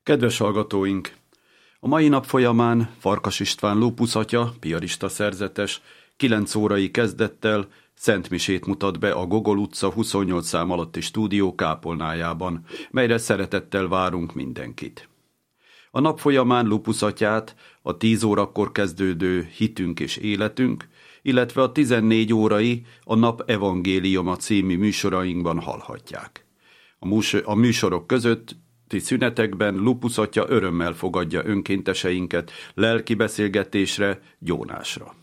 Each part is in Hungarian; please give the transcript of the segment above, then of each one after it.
Kedves hallgatóink! A mai nap folyamán Farkas István Lupus atya, piarista szerzetes, 9 órai kezdettel szentmisét mutat be a Gogol utca 28 szám alatti stúdió kápolnájában, melyre szeretettel várunk mindenkit. A nap folyamán Lupus atyát a 10 órakor kezdődő Hitünk és életünk, illetve a 14 órai a Nap evangéliuma című műsorainkban hallhatják. A műsorok között szünetekben Lupus atya örömmel fogadja önkénteseinket lelki beszélgetésre, gyónásra.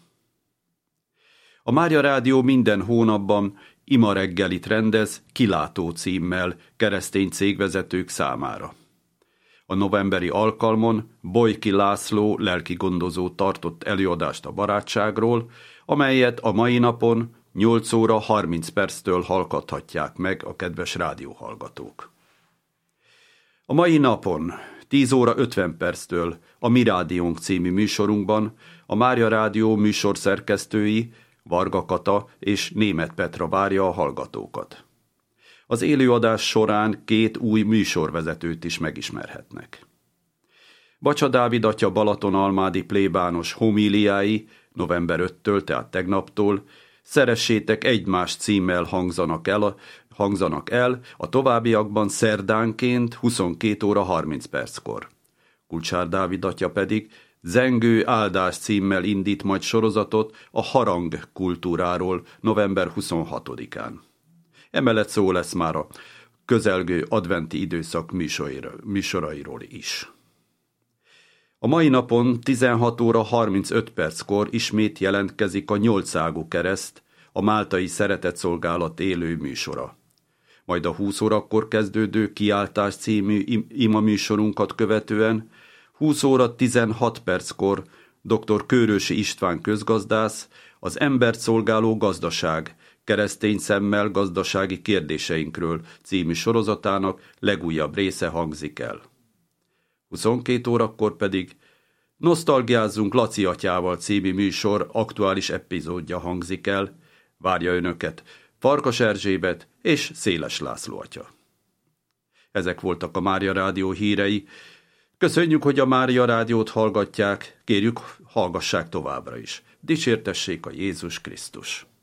A Mária Rádió minden hónapban ima reggelit rendez Kilátó címmel keresztény cégvezetők számára. A novemberi alkalmon Bojki László lelkigondozó tartott előadást a barátságról, amelyet a mai napon 8 óra 30 perctől hallgathatják meg a kedves rádióhallgatók. A mai napon 10 óra 50 perctől a Mi Rádiónk című műsorunkban a Mária Rádió műsorszerkesztői Varga Kata és Németh Petra várja a hallgatókat. Az élőadás során 2 új műsorvezetőt is megismerhetnek. Bacsa Dávid atya balatonalmádi plébános homíliái november 5-től, tehát tegnaptól Szeressétek egymást címmel hangzanak el, a továbbiakban szerdánként 22 óra 30 perckor. Kulcsár Dávid atya pedig Zengő áldás címmel indít majd sorozatot a harang kultúráról november 26-án. Emellett szó lesz már a közelgő adventi időszak műsorairól is. A mai napon 16 óra 35 perckor ismét jelentkezik a Nyolcágú kereszt, a Máltai Szeretetszolgálat élő műsora. Majd a 20 órakor kezdődő Kiáltás című ima műsorunkat követően 20 óra 16 perckor dr. Kőrösi István közgazdász az Embert szolgáló gazdaság, keresztény szemmel gazdasági kérdéseinkről című sorozatának legújabb része hangzik el. 22 órakor pedig Nosztalgiázzunk Laci atyával című műsor aktuális epizódja hangzik el, várja önöket Farkas Erzsébet és Széles László atya. Ezek voltak a Mária Rádió hírei. Köszönjük, hogy a Mária Rádiót hallgatják, kérjük, hallgassák továbbra is. Dicsértessék a Jézus Krisztus!